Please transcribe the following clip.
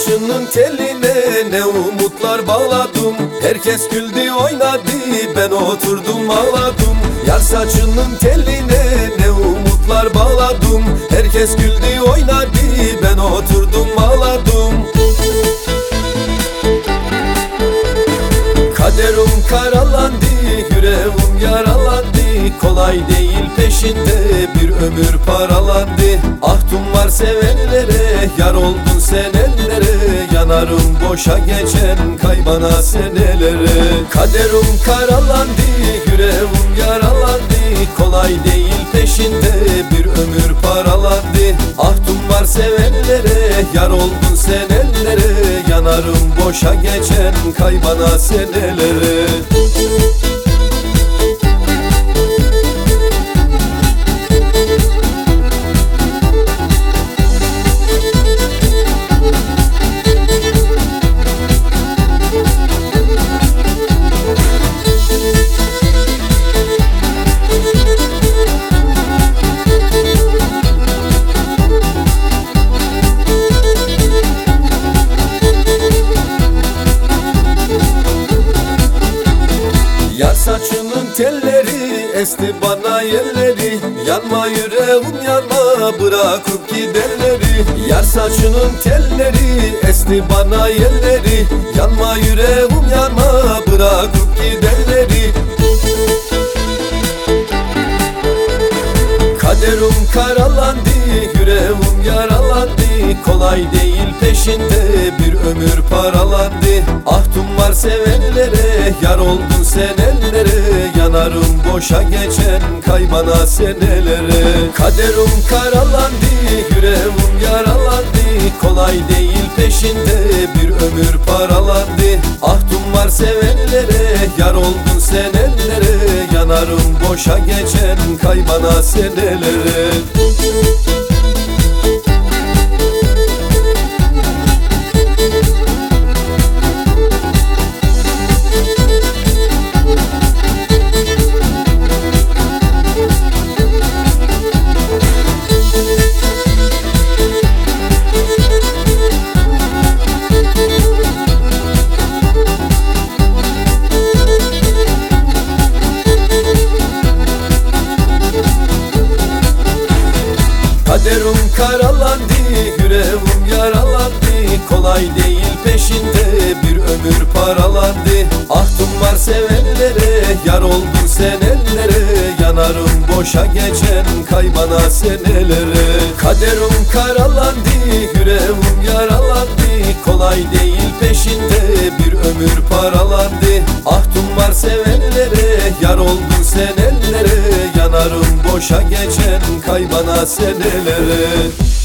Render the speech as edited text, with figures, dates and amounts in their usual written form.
saçının teline ne umutlar bağladım. Herkes güldü oynadı, ben oturdum ağladım. Yar saçının teline ne umutlar bağladım. Herkes güldü oynadı, ben oturdum ağladım. Kaderim karalandı, yüreğim yaralandı. Kolay değil peşinde bir ömür paralandı. Ahtım var sevenlere, yar oldun sen ellere. Yanarım boşa geçen kaybana senelere. Kaderim karalandı, yüreğim yaralandı. Kolay değil peşinde bir ömür paralandı. Ahtım var sevenlere, yar oldun sen ellere. Yanarım boşa geçen kaybana senelere. Yar saçının telleri esti bana yerleri. Yanma yüreğim yanma, bırakıp gidenleri. Yar saçının telleri esti bana yerleri. Yanma yüreğim yanma, bırakıp gidenleri. Kaderim karalandı, yüreğim yaralandı. Kolay değil peşinde bir ömür paralandı. Ahtım var sevenlere, yar oldun sen ellere. Yanarım boşa geçen kaybana senelere. Kaderim karalandı, yüreğim yaralandı. Kolay değil peşinde bir ömür paralandı. Ahtım var sevenlere, yar oldun sen ellere. Yanarım boşa geçen kaybana senelere. Kaderim karalandı, yüreğim yaralandı. Kolay değil peşinde bir ömür paralandı. Ahtım var sevenlere, yar oldun sen ellere. Yanarım boşa geçen kaybana senelere. Kaderim karalandı, yüreğim yaralandı. Kolay değil peşinde bir ömür paralandı. Ahtım var sevenlere, yar oldun sen ellere. Yanarım boşa geçen kaybana senelere.